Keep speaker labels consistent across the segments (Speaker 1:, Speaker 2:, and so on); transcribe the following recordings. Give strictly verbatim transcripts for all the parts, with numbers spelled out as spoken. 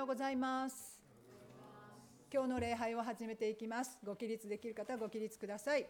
Speaker 1: ようございます。今日の礼拝を始めていきます。ご起立できる方はご起立ください。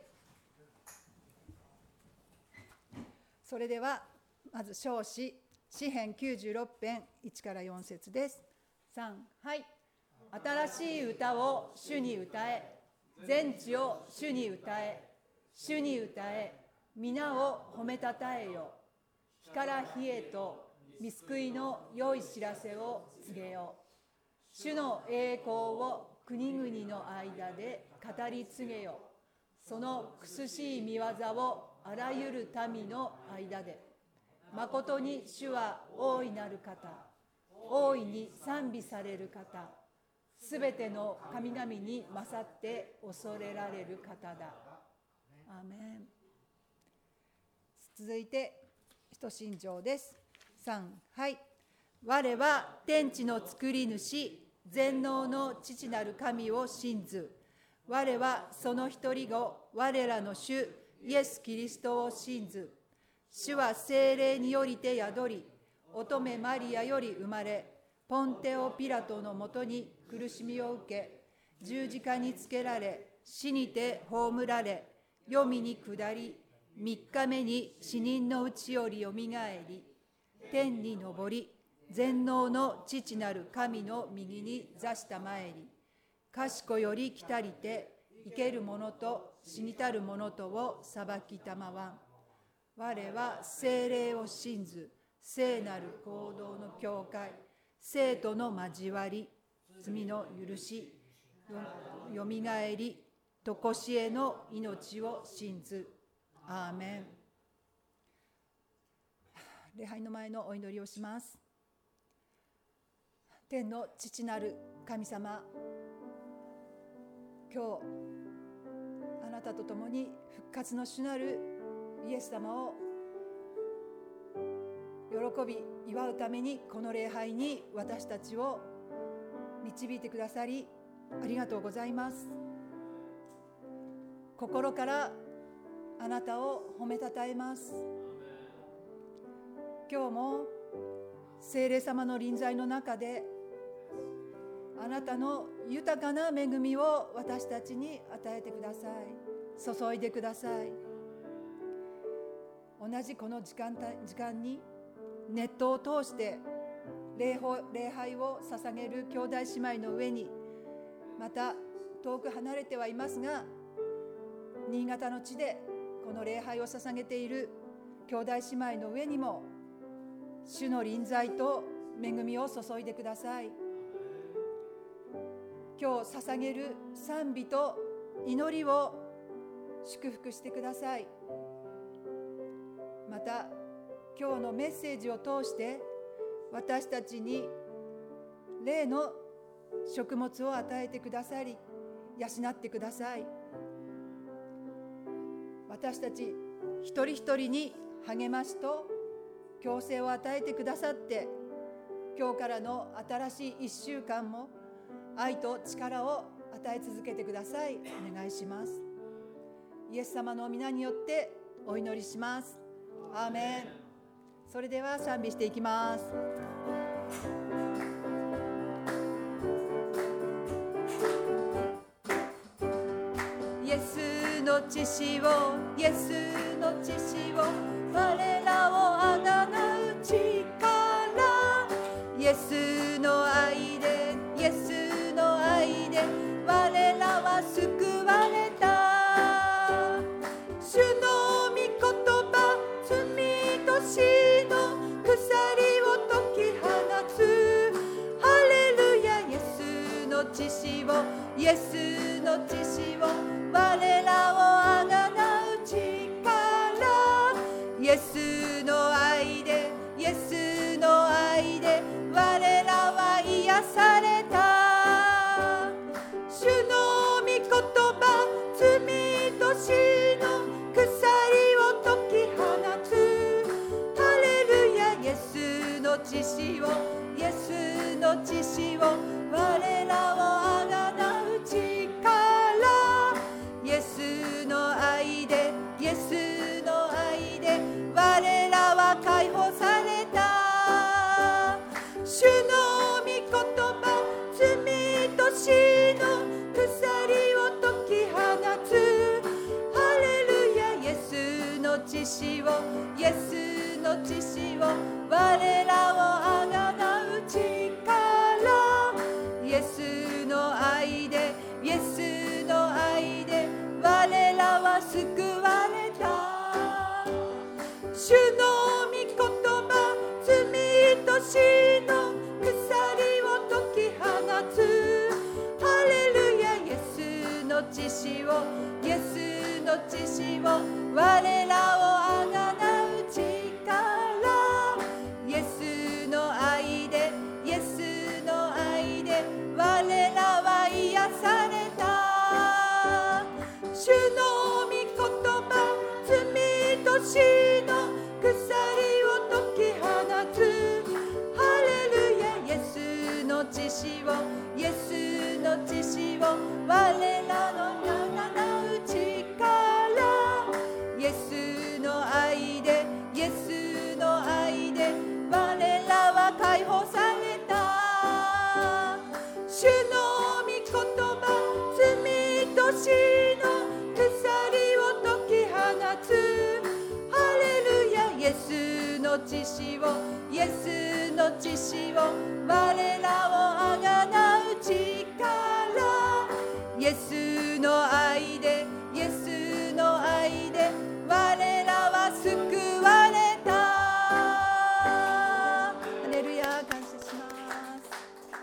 Speaker 1: それではまず唱詩詩編きゅうじゅうろく編いちからよん節です。さん、はい。新しい歌を主に歌え、全地を主に歌え、主に歌え、皆を褒めたたえよ。日から日へと御救いの良い知らせを告げよう。主の栄光を国々の間で語り継げよ。その苦しい見業をあらゆる民の間で。まことに主は大いなる方、大いに賛美される方、すべての神々に勝って恐れられる方だ。アーメン。続いて使徒信条です。さん、はい。我は天地の作り主、全能の父なる神を信ず。我はその一人子、我らの主イエス・キリストを信ず。主は聖霊によりて宿り、乙女マリアより生まれ、ポンテオ・ピラトのもとに苦しみを受け、十字架につけられ、死にて葬られ、黄泉に下り、三日目に死人のうちよりよみがえり、天に昇り、全能の父なる神の右に座したまえり、賢より来たりて、生ける者と死にたる者とを裁きたまわん。我は聖霊を信ず、聖なる行動の教会、聖徒の交わり、罪の許し、よ、よみがえり、とこしえの命を信ず。アーメン。礼拝の前のお祈りをします。天の父なる神様、今日あなたと共に復活の主なるイエス様を喜び祝うためにこの礼拝に私たちを導いてくださりありがとうございます。心からあなたを褒めたたえます。今日も聖霊様の臨在の中であなたの豊かな恵みを私たちに与えてください。注いでください。同じこの時間時間にネットを通して礼拝を捧げる兄弟姉妹の上に、また遠く離れてはいますが新潟の地でこの礼拝を捧げている兄弟姉妹の上にも主の臨在と恵みを注いでください。今日捧げる賛美と祈りを祝福してください。また今日のメッセージを通して私たちに霊の食物を与えてくださり養ってください。私たち一人一人に励ましと強制を与えてくださって、今日からの新しい一週間も愛と力を与え続けてください。お願いします。イエス様の皆によってお祈りします。アーメン。それでは賛美していきます。イエスの血潮、イエスの血潮、我らをあがなう力、イエスの愛で、イエスの愛で我らは救われた。主の御言葉、罪と死の鎖を解き放つ。ハレルヤ。イエスの血潮、イエスの血潮、我らをあがなう力、イエスの愛で、イエスの愛で我らは癒された。主の御言葉、罪と死の鎖を解き放つ。ハレルヤ。イエスの血潮、イエスの血潮、我らをあがなう力、イエスの愛で、イエスの愛で我らは解放された。主の御言葉、 血潮、イエスの血潮、我らをあがなう力、イエスの愛で、イエスの愛で我らは救われた。主の御言葉、罪と死の鎖を解き放つ。ハレルヤ、イエスの血潮、イエスの血潮、我らをあがなう力、イエスの愛で、イエスの愛で我らは癒された。主の御言葉、罪と死の鎖を解き放つ。ハレルヤ、イエスの血潮、イエスの血潮、我らのあがなう力、イエスの愛で、イエスの愛で我らは解放された。主の御言葉、罪と死の鎖を解き放つ。ハレルヤ、イエスの血潮、イエスの血潮、我らをあがなう力、イエスの愛で、イエスの愛で我らは救われた。ハレルヤ、感謝します。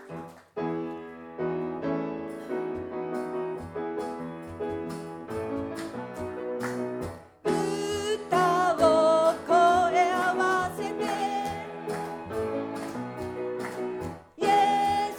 Speaker 1: 歌を声合わせて、イエ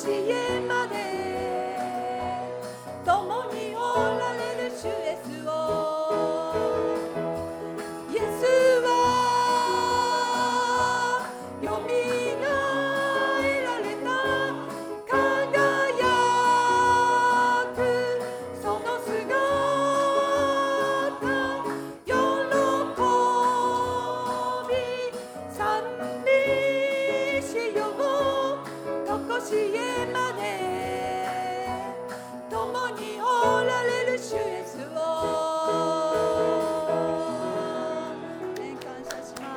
Speaker 1: しえまで共におられる主イエスを、イエスはよみがえられた、輝くその姿、喜び賛美しよう、とこしえまで共におられる主イエスを、感謝します。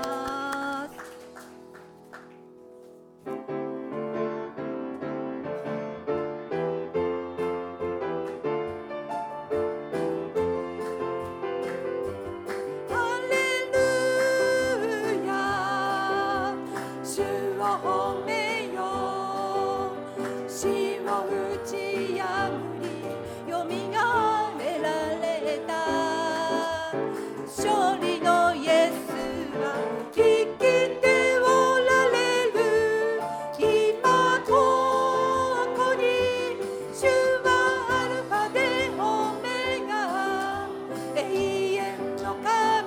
Speaker 1: ハレルヤ、主を褒めよう、死を打ち破りよみがえられた、勝利のイエスは生きておられる、今ここに、主はアルファでオメガ、永遠の神、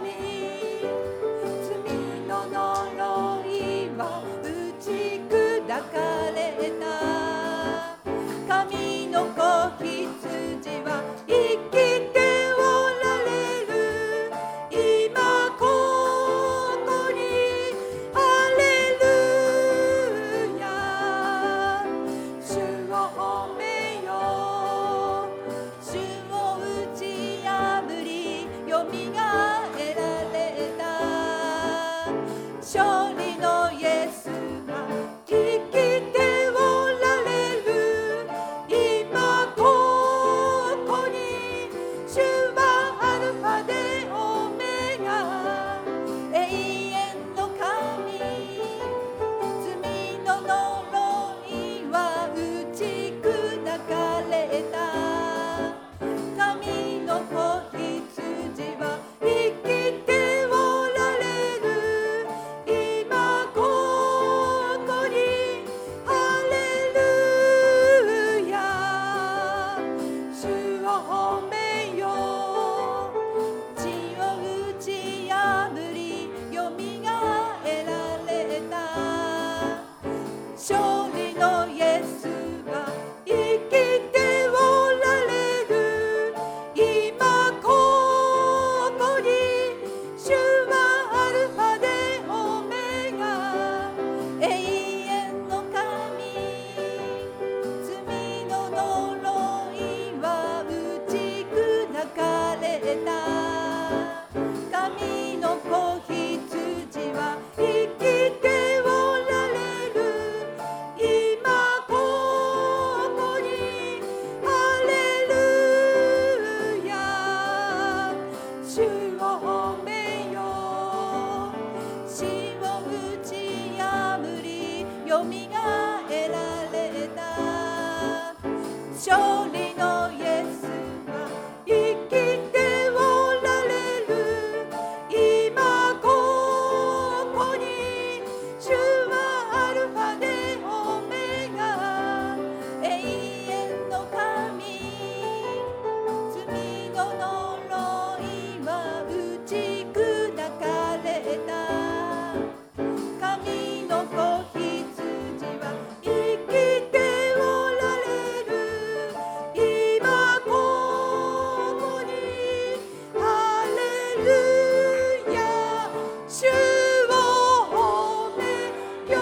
Speaker 1: 罪の呪いは打ち砕かれた、神の子羊は生きておられる、今ここに、ハレルヤ、主を褒めよう、主を打ち破りよみがえられた、勝利のイエスは生きておられる、今ここに、主はアルファでオメガ、永遠の神、罪の呪いは打ち砕かれた、神の子羊は生きておられる、今ここに、ハレルヤ、主を褒めよう、血を打ち破りよみがえられた、勝利のイエスは生きておられる、今ここに、主はアルファでオメガ、永遠の神、罪の呪いは打ち砕かれた、神の子羊は生きておられる、今ここに、ハレルヤ、主を褒めよう、死を打ち破りよみがえられた、勝利のイエスは生きておられる、今ここに、主はアルファでオメガ、永遠の神、罪の呪いは打ち砕かれた、神の子羊は生きておられる、今ここに、ハレルヤ、主を褒めよ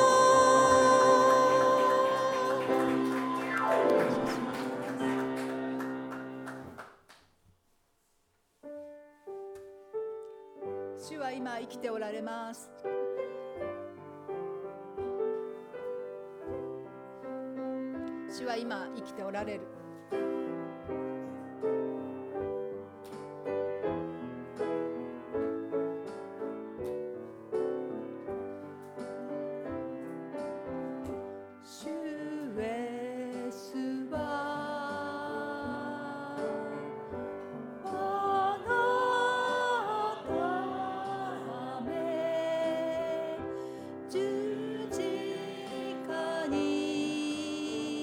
Speaker 1: う。主は今生きておられます。主は今生きておられる。主イエスは我がため十字架に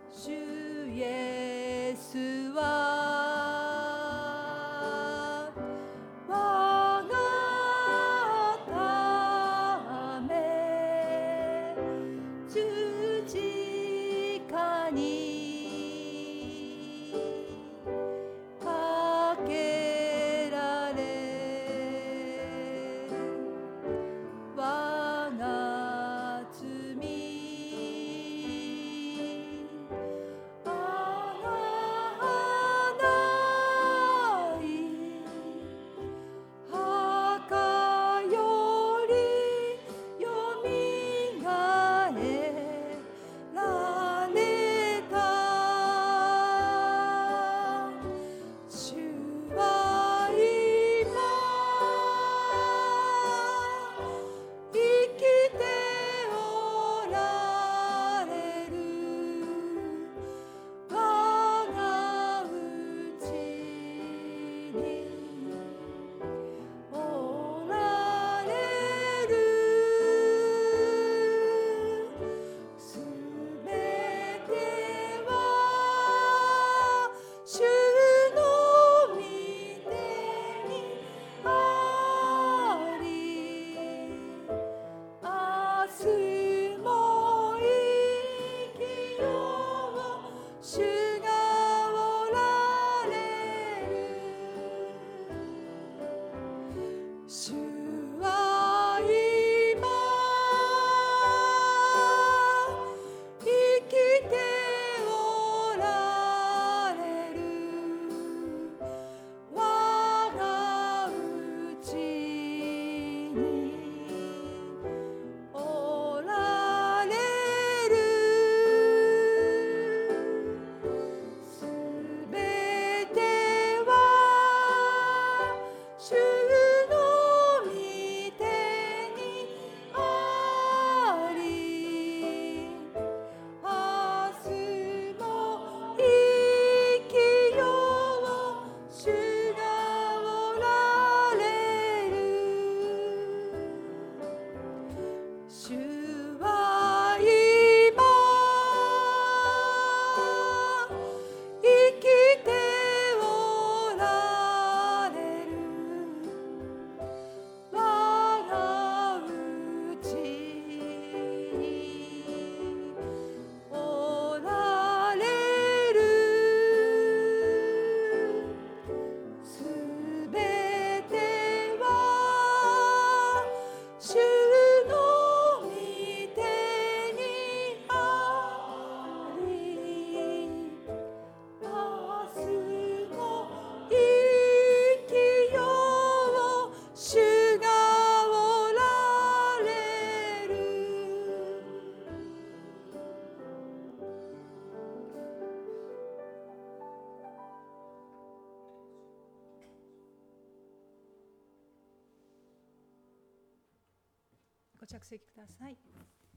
Speaker 1: 主イエスは我がため十字架にかけられ我が罪あがない墓よりよみがえられた主は今生きておられる我がうちにおられるすべては主の御手にあり明日も生きよう主がおられる主は今生きておられる我がうちにおられるすべては主の御手にあり明日も生きよう主がおられる主は今生きておられる我がうちにおられるすべては主の御手にあり明日も生きよう主がおられるご着席ください。